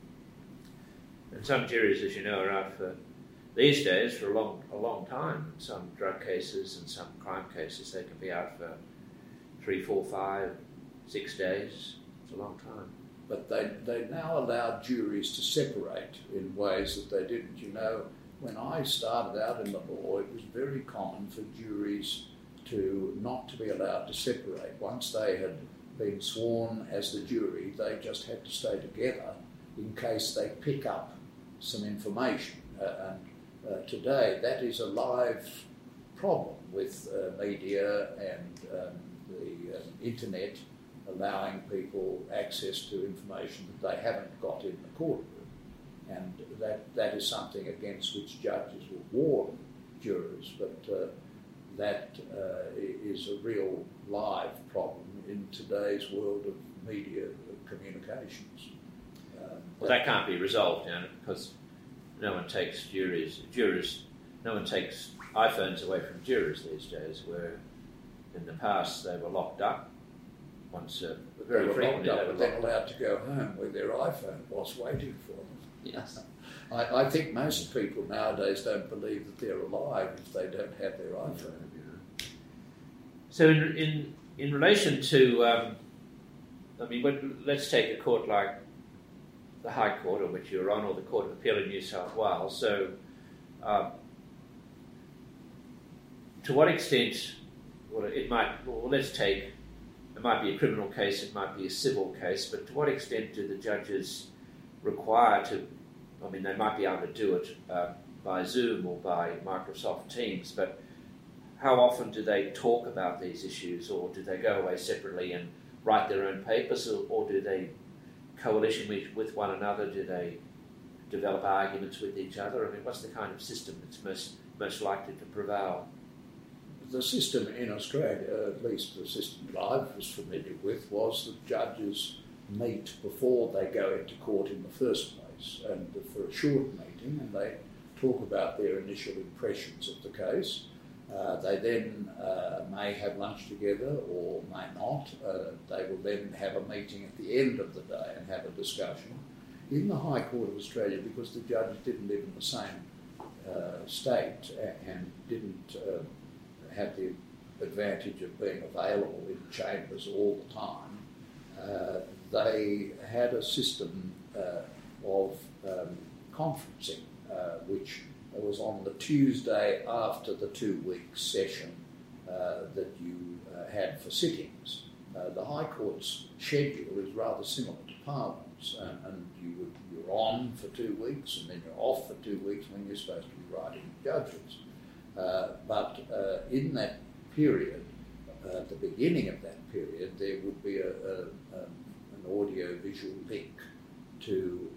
one. And some juries, as you know, are out for, these days, for a long time. Some drug cases and some crime cases, they can be out for 3, 4, 5, 6 days. It's a long time. But they now allow juries to separate in ways that they didn't. You know, when I started out in the law, it was very common for juries not to be allowed to separate. Once they had been sworn as the jury, they just had to stay together in case they pick up some information. And today, that is a live problem with media and the internet allowing people access to information that they haven't got in the courtroom. And that is something against which judges will warn jurors, but that is a real live problem in today's world of media communications. Well, that can't be resolved now because no one takes no one takes iPhones away from jurors these days, where in the past they were locked up. Very frequently they were but then allowed to go home with their iPhone whilst waiting for them. Yes. I think most people nowadays don't believe that they're alive if they don't have their iPhone. So in relation to, let's take a court like the High Court, or which you're on, or the Court of Appeal in New South Wales. So to what extent, it might be a criminal case, it might be a civil case, but to what extent do the judges require to, they might be able to do it by Zoom or by Microsoft Teams, but how often do they talk about these issues, or do they go away separately and write their own papers, or do they coalition with one another? Do they develop arguments with each other? I mean, what's the kind of system that's most likely to prevail? The system in Australia, at least the system that I was familiar with, was that judges meet before they go into court in the first place, and for a short meeting, and they talk about their initial impressions of the case. They then may have lunch together or may not. They will then have a meeting at the end of the day and have a discussion. In the High Court of Australia, because the judges didn't live in the same state and didn't have the advantage of being available in chambers all the time, they had a system of conferencing, which was on the Tuesday after the 2-week session that you had for sittings. The High Court's schedule is rather similar to Parliament's, and you're on for 2 weeks and then you're off for 2 weeks when you're supposed to be writing judgments. But in that period, at the beginning of that period, there would be an audio-visual link to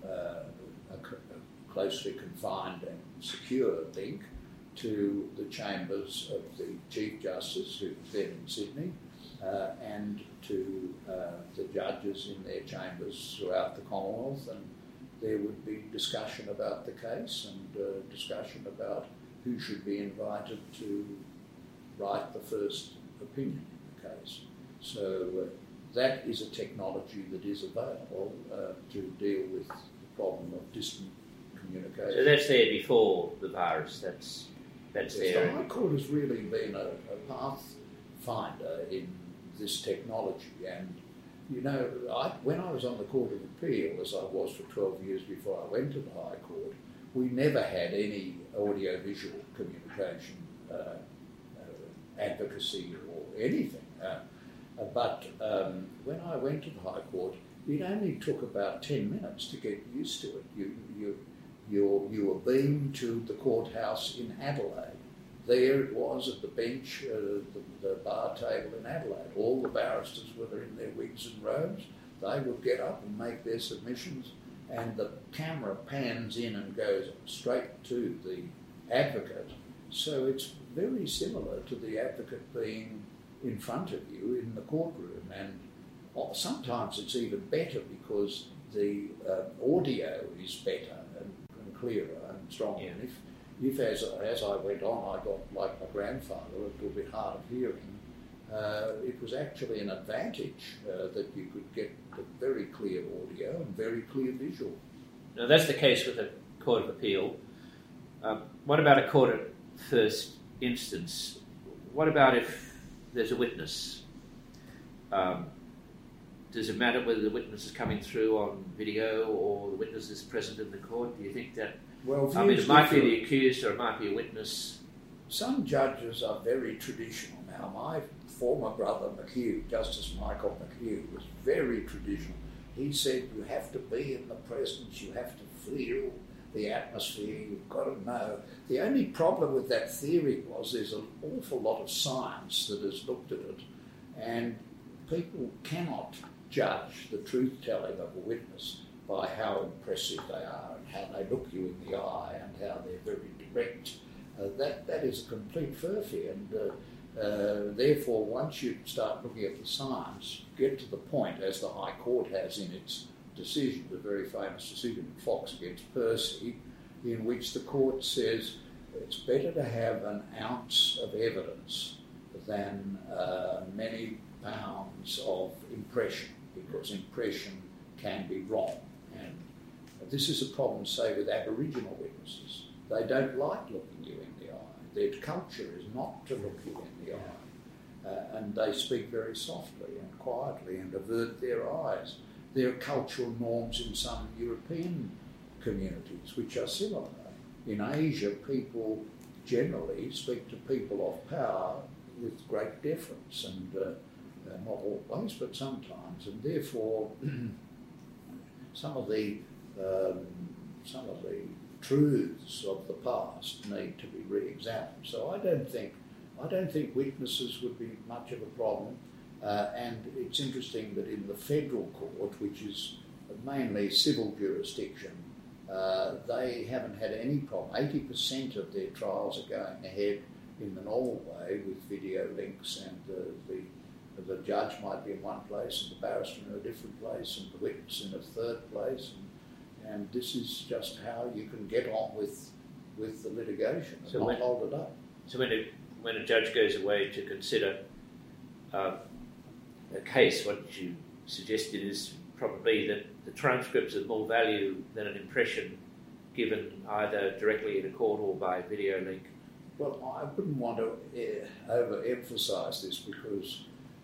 a closely confined and secure link to the chambers of the Chief Justice, who was then in Sydney, and to the judges in their chambers throughout the Commonwealth, and there would be discussion about the case and discussion about who should be invited to write the first opinion in the case. So that is a technology that is available to deal with the problem of distant communication. So that's there before the virus. That's yes, there. The High Court has really been a pathfinder in this technology, and you know, when I was on the Court of Appeal, as I was for 12 years before I went to the High Court, we never had any audio-visual communication, advocacy or anything. But when I went to the High Court, it only took about 10 minutes to get used to it. You were beamed to the courthouse in Adelaide. There it was at the bench, the bar table in Adelaide. All the barristers were in their wigs and robes. They would get up and make their submissions, and the camera pans in and goes straight to the advocate. So it's very similar to the advocate being in front of you in the courtroom, and sometimes it's even better because the audio is better and clearer and stronger. Yeah. And if as I went on, I got, like my grandfather, a little bit hard of hearing, it was actually an advantage that you could get a very clear audio and very clear visual. Now that's the case with a Court of Appeal. What about a court at first instance? What about if there's a witness? Does it matter whether the witness is coming through on video or the witness is present in the court? Do you think that? Well, I mean, it might be the accused or it might be a witness. Some judges are very traditional. Now, my former brother McHugh, Justice Michael McHugh, was very traditional. He said you have to be in the presence, you have to feel the atmosphere, you've got to know. The only problem with that theory was there's an awful lot of science that has looked at it, and people cannot judge the truth-telling of a witness by how impressive they are and how they look you in the eye and how they're very direct. That is a complete furphy, and therefore once you start looking at the science, get to the point, as the High Court has in its decision, the very famous decision, Fox against Percy, in which the court says it's better to have an ounce of evidence than many pounds of impression, because impression can be wrong. And this is a problem, say, with Aboriginal witnesses. They don't like looking you in the eye. Their culture is not to look you in the eye. And they speak very softly and quietly and avert their eyes. There are cultural norms in some European communities which are similar. In Asia, people generally speak to people of power with great deference, and not always, but sometimes, and therefore some of the truths of the past need to be re-examined. So I don't think witnesses would be much of a problem. And it's interesting that in the federal court, which is mainly civil jurisdiction, they haven't had any problem. 80% of their trials are going ahead in the normal way with video links, and the judge might be in one place and the barrister in a different place and the witness in a third place, and this is just how you can get on with the litigation and not hold it up. So when a judge goes away to consider a case, what you suggested is probably that the transcripts of more value than an impression given either directly in a court or by video link. Well, I wouldn't want to overemphasise this because,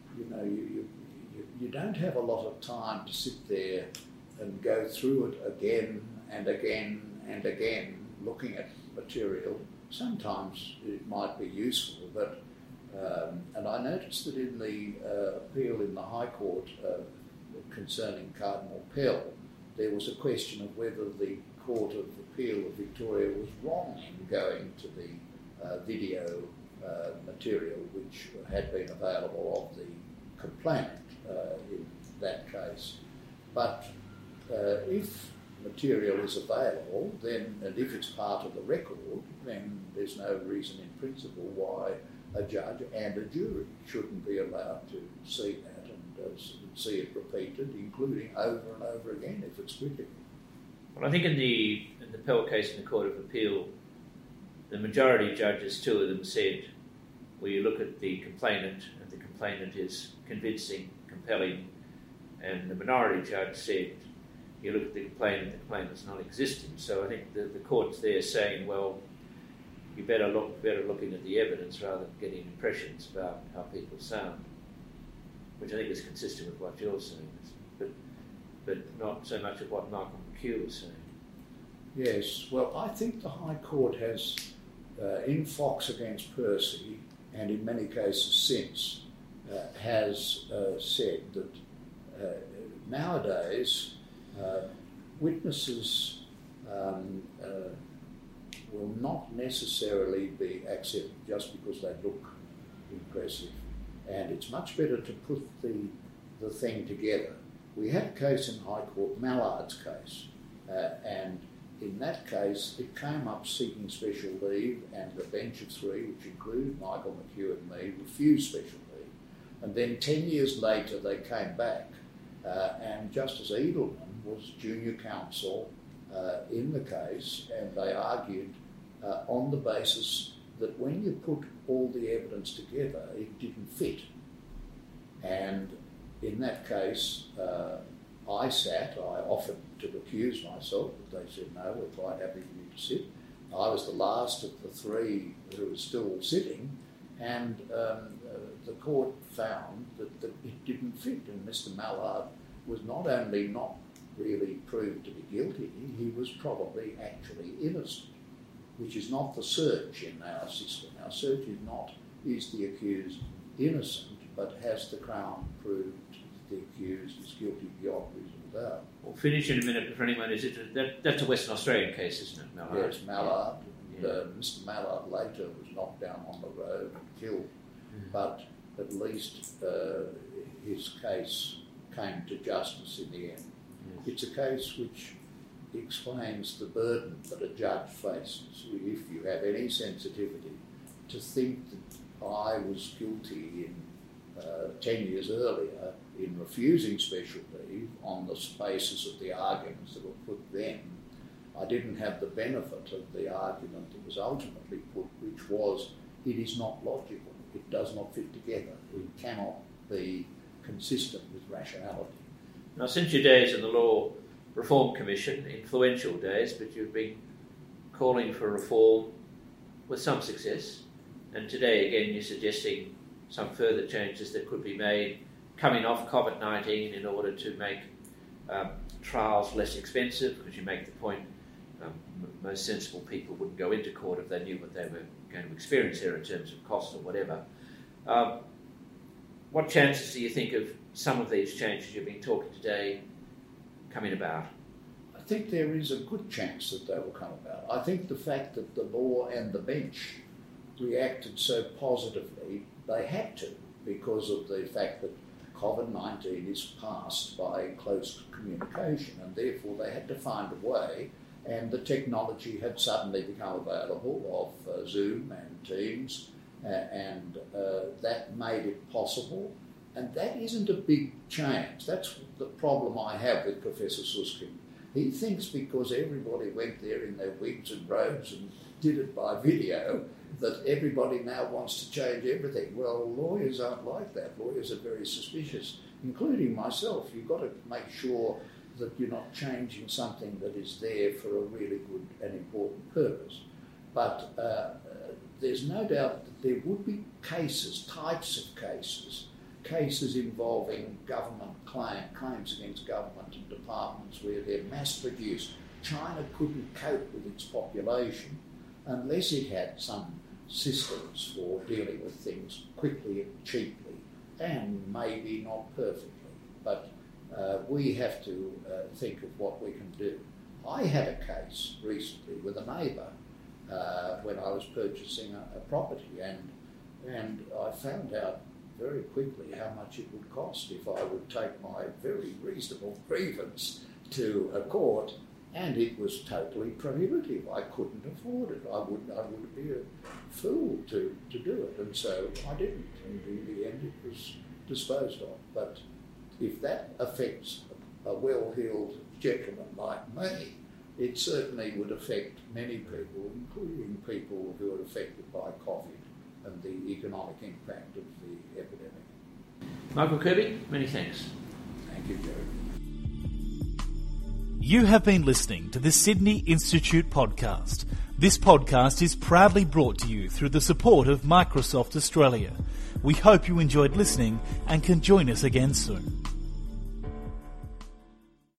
you don't have a lot of time to sit there and go through it again and again and again, looking at material. Sometimes it might be useful, but and I noticed that in the appeal in the High Court concerning Cardinal Pell, there was a question of whether the Court of Appeal of Victoria was wrong in going to the video material which had been available of the complainant in that case. But if material is available, then, and if it's part of the record, then there's no reason in principle why a judge and a jury shouldn't be allowed to see that and see it repeated, including over and over again if it's critical. Well, I think in the Pell case in the Court of Appeal, the majority judges, two of them, said, well, you look at the complainant and the complainant is convincing, compelling, and the minority judge said, you look at the complainant's non-existent. So I think the court's there saying, well, you better looking at the evidence rather than getting impressions about how people sound, which I think is consistent with what you're saying, but not so much of what Michael McHugh was saying. Yes, well, I think the High Court has, in Fox against Percy, and in many cases since, has said that nowadays witnesses will not necessarily be accepted just because they look impressive, and it's much better to put the thing together. We had a case in High Court, Mallard's case, and in that case it came up seeking special leave, and the bench of three, which included Michael McHugh and me, refused special leave. And then 10 years later they came back, and Justice Edelman was junior counsel in the case, and they argued on the basis that when you put all the evidence together, it didn't fit. And in that case, I offered to recuse myself, but they said, no, we're quite happy for you to sit. I was the last of the three who was still sitting, and the court found that it didn't fit, and Mr. Mallard was not only not really proved to be guilty, he was probably actually innocent, which is not the search in our system. Our search is not, is the accused innocent, but has the Crown proved the accused is guilty beyond reasonable doubt. We'll finish in a minute for anyone. That's a Western Australian case, isn't it, Mallard? Yes, Mallard. Yeah. Mr. Mallard later was knocked down on the road and killed, but at least his case came to justice in the end. It's a case which explains the burden that a judge faces, if you have any sensitivity, to think that I was guilty in 10 years earlier in refusing special leave on the basis of the arguments that were put then. I didn't have the benefit of the argument that was ultimately put, which was, it is not logical, it does not fit together, it cannot be consistent with rationality. Now, since your days in the Law Reform Commission, influential days, but you've been calling for reform with some success, and today again you're suggesting some further changes that could be made coming off COVID-19 in order to make trials less expensive, because you make the point most sensible people wouldn't go into court if they knew what they were going to experience here in terms of cost or whatever. What chances do you think of some of these changes you've been talking today coming about? I think there is a good chance that they will come about. I think the fact that the law and the bench reacted so positively, they had to, because of the fact that COVID-19 is passed by close communication, and therefore they had to find a way, and the technology had suddenly become available of Zoom and Teams, and that made it possible. And that isn't a big change. That's the problem I have with Professor Susskind. He thinks because everybody went there in their wigs and robes and did it by video, that everybody now wants to change everything. Well, lawyers aren't like that. Lawyers are very suspicious, including myself. You've got to make sure that you're not changing something that is there for a really good and important purpose. But there's no doubt that there would be cases, types of cases involving government claims against government and departments where they're mass-produced. China couldn't cope with its population unless it had some systems for dealing with things quickly and cheaply, and maybe not perfectly. But we have to think of what we can do. I had a case recently with a neighbour when I was purchasing a property, and I found out very quickly how much it would cost if I would take my very reasonable grievance to a court, and it was totally prohibitive. I couldn't afford it. I would be a fool to do it, and so I didn't, and in the end it was disposed of. But if that affects a well-heeled gentleman like me, it certainly would affect many people, including people who are affected by COVID and the economic impact of the epidemic. Michael Kirby, many thanks. Thank you, Jeremy. You have been listening to the Sydney Institute podcast. This podcast is proudly brought to you through the support of Microsoft Australia. We hope you enjoyed listening and can join us again soon.